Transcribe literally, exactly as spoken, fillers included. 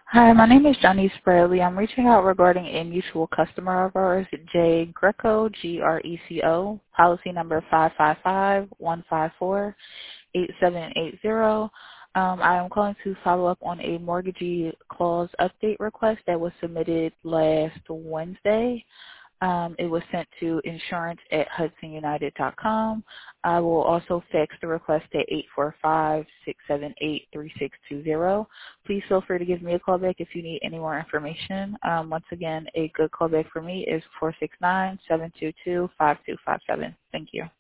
Hi, my name is Johnny Spradley. I'm reaching out regarding a mutual customer of ours, Jay Greco, G R E C O, policy number five five five one five four eight seven eight zero. Um, I am calling to follow up on a mortgagee clause update request that was submitted last Wednesday. Um, it was sent to insurance at hudson united dot com. I will also fax the request at eight four five, six seven eight, three six two zero. Please feel free to give me a call back if you need any more information. Um, once again, a good callback for me is four six nine, seven two two, five two five seven. Thank you.